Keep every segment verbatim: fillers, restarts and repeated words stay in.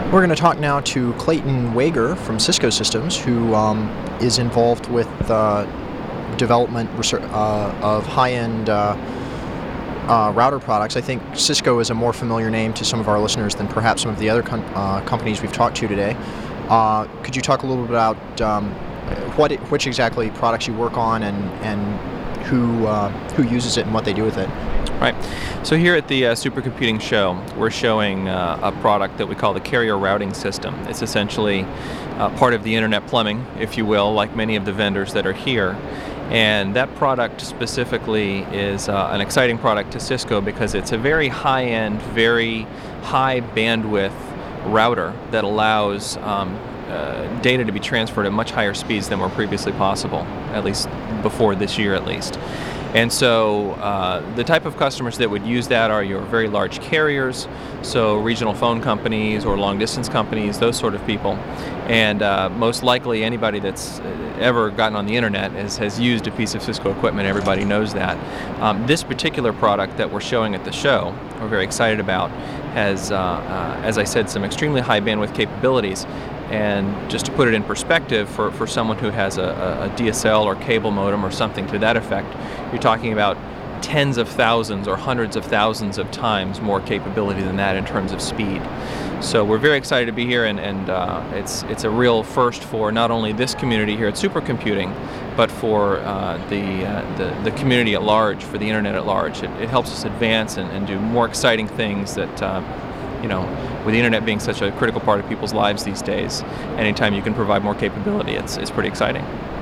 We're going to talk now to Clayton Wager from Cisco Systems, who um, is involved with uh, development research, uh, of high-end uh, uh, router products. I think Cisco is a more familiar name to some of our listeners than perhaps some of the other com- uh, companies we've talked to today. Uh, could you talk a little bit about um, what it, which exactly products you work on and, and who uh, who uses it and what they do with it? Right. So here at the uh, Supercomputing Show, we're showing uh, a product that we call the Carrier Routing System. It's essentially uh, part of the internet plumbing, if you will, like many of the vendors that are here. And that product specifically is uh, an exciting product to Cisco because it's a very high-end, very high bandwidth router that allows um, uh, data to be transferred at much higher speeds than were previously possible, at least before this year at least. And so uh, the type of customers that would use that are your very large carriers, so regional phone companies or long distance companies, those sort of people. And uh, most likely anybody that's ever gotten on the internet has, has used a piece of Cisco equipment. Everybody knows that. Um, this particular product that we're showing at the show, we're very excited about, has, uh, uh, as I said, some extremely high bandwidth capabilities. And just to put it in perspective, for, for someone who has a, a D S L or cable modem or something to that effect, you're talking about tens of thousands or hundreds of thousands of times more capability than that in terms of speed. So we're very excited to be here, and, and uh, it's it's a real first for not only this community here at Supercomputing, but for uh, the, uh, the the community at large, for the internet at large. It, it helps us advance and, and do more exciting things that, uh, you know, with the internet being such a critical part of people's lives these days, anytime you can provide more capability, it's it's pretty exciting.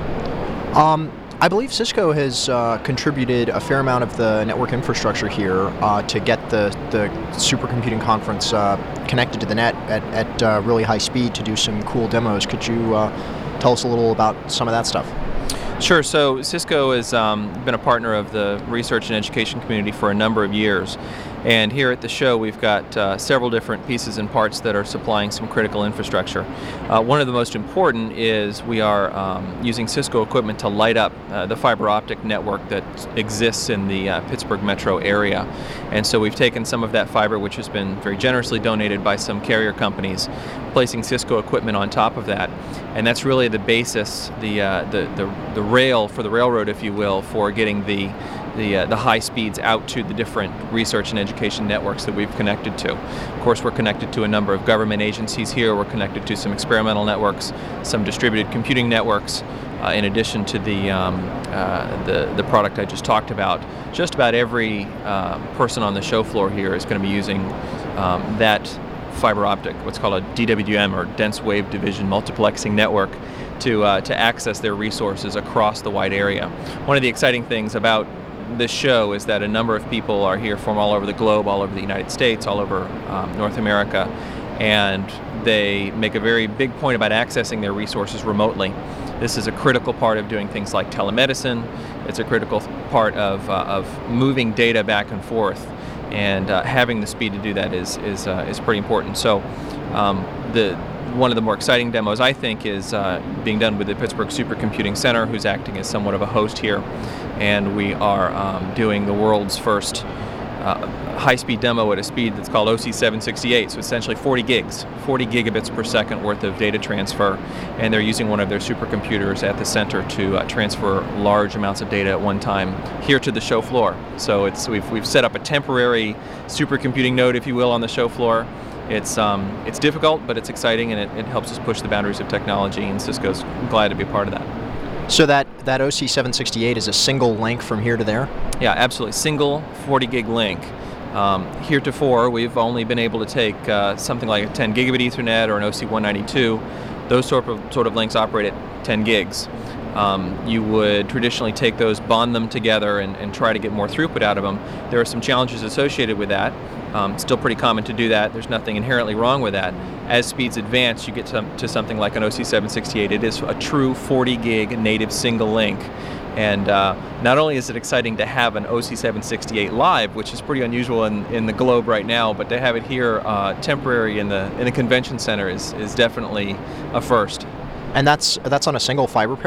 Um, I believe Cisco has uh, contributed a fair amount of the network infrastructure here uh, to get the, the supercomputing conference uh, connected to the net at, at uh, really high speed to do some cool demos. Could you uh, tell us a little about some of that stuff? Sure. So Cisco has um, been a partner of the research and education community for a number of years. And here at the show, we've got uh, several different pieces and parts that are supplying some critical infrastructure. Uh, one of the most important is we are um, using Cisco equipment to light up uh, the fiber optic network that exists in the uh, Pittsburgh metro area. And so we've taken some of that fiber, which has been very generously donated by some carrier companies, placing Cisco equipment on top of that. And that's really the basis, the uh, the, the the rail for the railroad, if you will, for getting the the uh, the high speeds out to the different research and education networks that we've connected to. Of course, we're connected to a number of government agencies here. We're connected to some experimental networks, some distributed computing networks, uh, in addition to the um, uh, the the product I just talked about. Just about every uh, person on the show floor here is going to be using um, that fiber optic, what's called a D W D M, or dense wave division multiplexing network, to uh, to access their resources across the wide area. One of the exciting things about this show is that a number of people are here from all over the globe, all over the United States, all over um, North America, and they make a very big point about accessing their resources remotely. This is a critical part of doing things like telemedicine. It's a critical part of uh, of moving data back and forth, and uh, having the speed to do that is is uh, is pretty important. So um, the one of the more exciting demos, I think, is uh, being done with the Pittsburgh Supercomputing Center, who's acting as somewhat of a host here, and we are um, doing the world's first uh, high-speed demo at a speed that's called O C seven sixty-eight, so essentially forty gigs, forty gigabits per second worth of data transfer, and they're using one of their supercomputers at the center to uh, transfer large amounts of data at one time here to the show floor. So it's we've we've set up a temporary supercomputing node, if you will, on the show floor. It's um, it's difficult, but it's exciting, and it, it helps us push the boundaries of technology, and Cisco's glad to be a part of that. So that, that O C seven sixty-eight is a single link from here to there? Yeah, absolutely. Single forty gig link. Um, heretofore, we've only been able to take uh, something like a ten gigabit Ethernet or an O C one ninety-two. Those sort of, sort of links operate at ten gigs. Um, you would traditionally take those, bond them together, and, and try to get more throughput out of them. There are some challenges associated with that. Um, still pretty common to do that. There's nothing inherently wrong with that. As speeds advance, you get to, to something like an O C seven sixty-eight. It is a true forty gig native single link. And uh, not only is it exciting to have an O C seven sixty-eight live, which is pretty unusual in, in the globe right now, but to have it here uh, temporary in the in the convention center is, is definitely a first. And that's that's on a single fiber pair?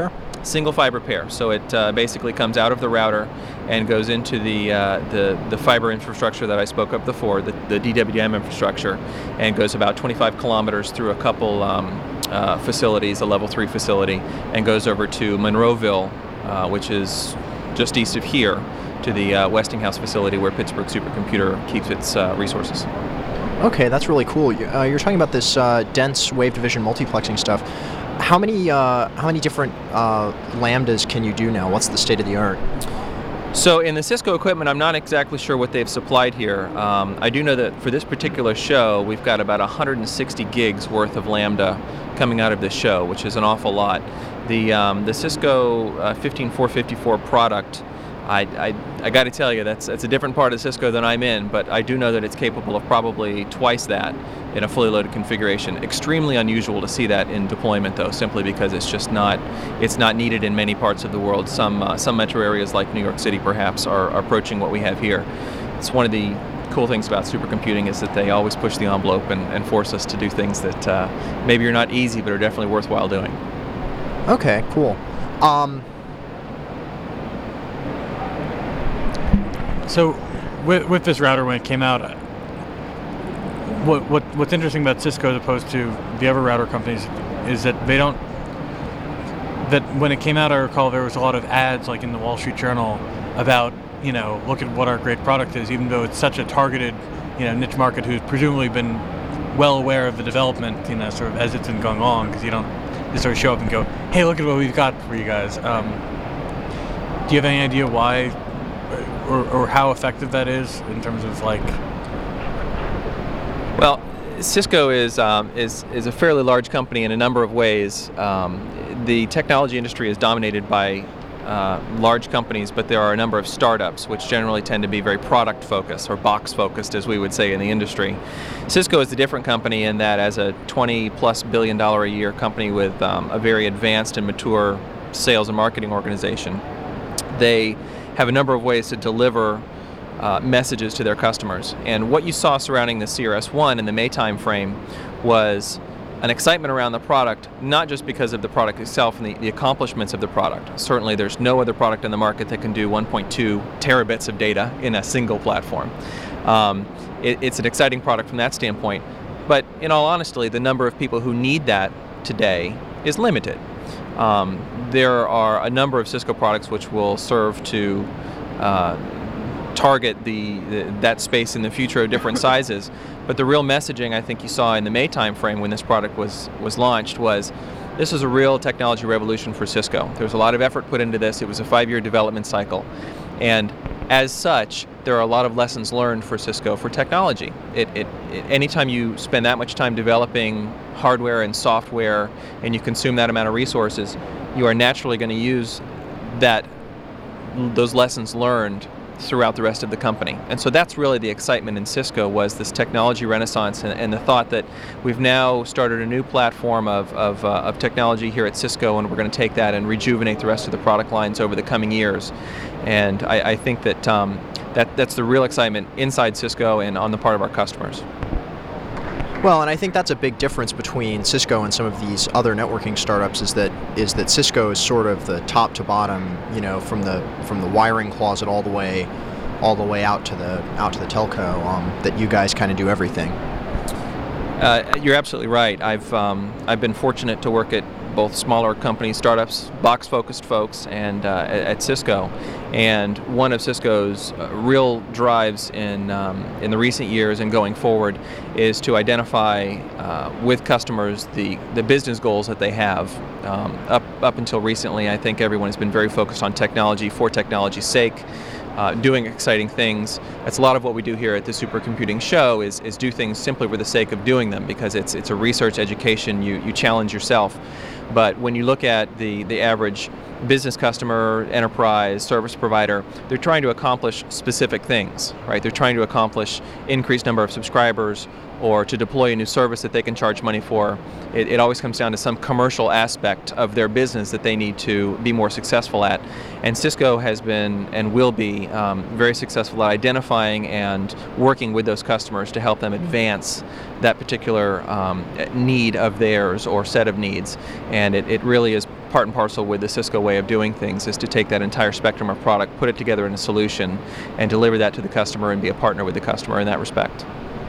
single fiber pair. So it uh, basically comes out of the router and goes into the uh, the, the fiber infrastructure that I spoke of before, the, the D W D M infrastructure, and goes about twenty-five kilometers through a couple um, uh, facilities, a level three facility, and goes over to Monroeville, uh, which is just east of here, to the uh, Westinghouse facility where Pittsburgh Supercomputer keeps its uh, resources. Okay, that's really cool. Uh, you're talking about this uh, dense wave division multiplexing stuff. How many uh, how many different uh, lambdas can you do now? What's the state of the art? So in the Cisco equipment, I'm not exactly sure what they've supplied here. Um, I do know that for this particular show, we've got about one hundred sixty gigs worth of lambda coming out of this show, which is an awful lot. The um, the Cisco uh, fifteen four fifty-four product, I, I, I got to tell you, that's, that's a different part of Cisco than I'm in, but I do know that it's capable of probably twice that in a fully loaded configuration. Extremely unusual to see that in deployment, though, simply because it's just not it's not needed in many parts of the world. Some uh, some metro areas like New York City, perhaps, are, are approaching what we have here. It's one of the cool things about supercomputing is that they always push the envelope and, and force us to do things that uh, maybe are not easy, but are definitely worthwhile doing. Okay, cool. Um, So, with, with this router when it came out, what, what what's interesting about Cisco as opposed to the other router companies is that they don't. That when it came out, I recall there was a lot of ads, like in the Wall Street Journal, about, you know, look at what our great product is, even though it's such a targeted, you know, niche market who's presumably been well aware of the development, you know, sort of as it's been going on, because you don't just sort of show up and go, hey, look at what we've got for you guys. Um, do you have any idea why? Or, or how effective that is in terms of like? Well, Cisco is um, is is a fairly large company in a number of ways. Um, the technology industry is dominated by uh, large companies, but there are a number of startups which generally tend to be very product focused or box focused, as we would say in the industry. Cisco is a different company in that, as a twenty plus billion dollar a year company with um, a very advanced and mature sales and marketing organization, they have a number of ways to deliver uh, messages to their customers. And what you saw surrounding the C R S one in the May time frame was an excitement around the product, not just because of the product itself and the, the accomplishments of the product. Certainly there's no other product in the market that can do one point two terabits of data in a single platform. Um, it, it's an exciting product from that standpoint, but in all honesty, the number of people who need that today is limited. Um, there are a number of Cisco products which will serve to uh, target the, the that space in the future of different sizes, but the real messaging I think you saw in the May time frame when this product was was launched was this is a real technology revolution for Cisco. There was a lot of effort put into this. It was a five-year development cycle, and as such, there are a lot of lessons learned for Cisco for technology. It, it, it, anytime you spend that much time developing hardware and software and you consume that amount of resources, you are naturally going to use that those lessons learned throughout the rest of the company. And so that's really the excitement in Cisco, was this technology renaissance and, and the thought that we've now started a new platform of, of, uh, of technology here at Cisco, and we're going to take that and rejuvenate the rest of the product lines over the coming years. And I, I think that, um, that that's the real excitement inside Cisco and on the part of our customers. Well, and I think that's a big difference between Cisco and some of these other networking startups is that is that Cisco is sort of the top to bottom, you know, from the from the wiring closet all the way all the way out to the out to the telco. Um, that you guys kind of do everything. Uh, you're absolutely right. I've um, I've been fortunate to work at both smaller companies, startups, box-focused folks, and uh, at, at Cisco. And one of Cisco's uh, real drives in um, in the recent years and going forward is to identify uh, with customers the, the business goals that they have. Um, up up until recently, I think everyone has been very focused on technology for technology's sake. Uh, doing exciting things. That's a lot of what we do here at the Supercomputing Show is, is do things simply for the sake of doing them, because it's it's a research education, you, you challenge yourself. But when you look at the, the average business customer, enterprise, service provider, they're trying to accomplish specific things, right? They're trying to accomplish increased number of subscribers, or to deploy a new service that they can charge money for. It, it always comes down to some commercial aspect of their business that they need to be more successful at. And Cisco has been and will be um, very successful at identifying and working with those customers to help them advance that particular um, need of theirs or set of needs. And it, it really is part and parcel with the Cisco way of doing things, is to take that entire spectrum of product, put it together in a solution, and deliver that to the customer and be a partner with the customer in that respect.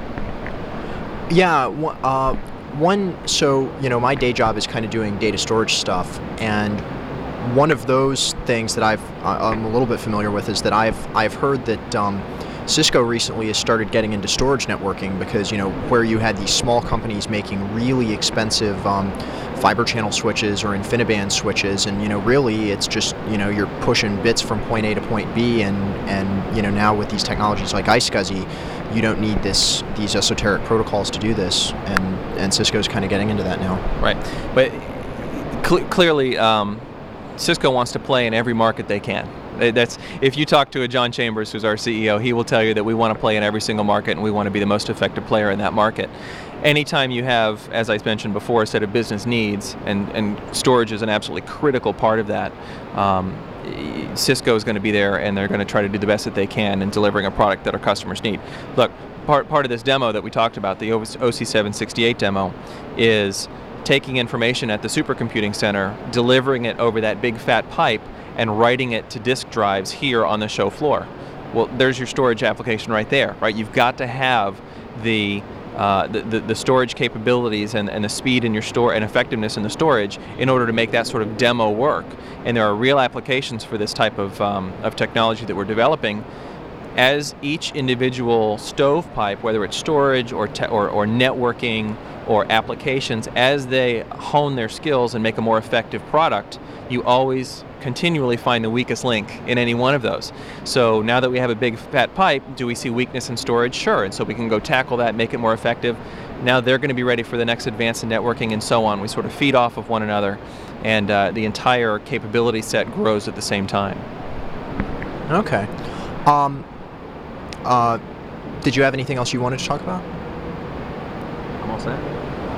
Yeah, wh- uh, one, so, you know, my day job is kind of doing data storage stuff, and one of those things that I've, I- I'm a little bit familiar with is that I've, I've heard that um, Cisco recently has started getting into storage networking because, you know, where you had these small companies making really expensive um, fiber channel switches or InfiniBand switches, and, you know, really it's just, you know, you're pushing bits from point A to point B, and, and you know, now with these technologies like iSCSI, you don't need this these esoteric protocols to do this, and, and Cisco's kind of getting into that now. Right, but cl- clearly um, Cisco wants to play in every market they can. That's, if you talk to a John Chambers, who's our C E O, he will tell you that we want to play in every single market, and we want to be the most effective player in that market. Anytime you have, as I mentioned before, a set of business needs, and, and storage is an absolutely critical part of that, um, Cisco is going to be there, and they're going to try to do the best that they can in delivering a product that our customers need. Look, part, part of this demo that we talked about, the O C seven sixty-eight demo, is taking information at the supercomputing center, delivering it over that big fat pipe, and writing it to disk drives here on the show floor. Well, there's your storage application right there, right? You've got to have the uh, the, the, the storage capabilities and, and the speed in your store and effectiveness in the storage in order to make that sort of demo work. And there are real applications for this type of, um, of technology that we're developing. As each individual stovepipe, whether it's storage or, te- or, or networking or applications, as they hone their skills and make a more effective product, you always continually find the weakest link in any one of those. So now that we have a big fat pipe, do we see weakness in storage? Sure, and so we can go tackle that, make it more effective. Now they're going to be ready for the next advance in networking and so on. We sort of feed off of one another, and uh, the entire capability set grows at the same time. Okay. Um, uh, did you have anything else you wanted to talk about? I'm all set.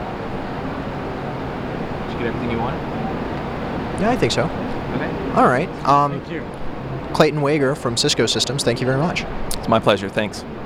Did you get everything you wanted? Yeah, I think so. Okay. All right. Um, Thank you. Clayton Wager from Cisco Systems, thank you very much. It's my pleasure. Thanks.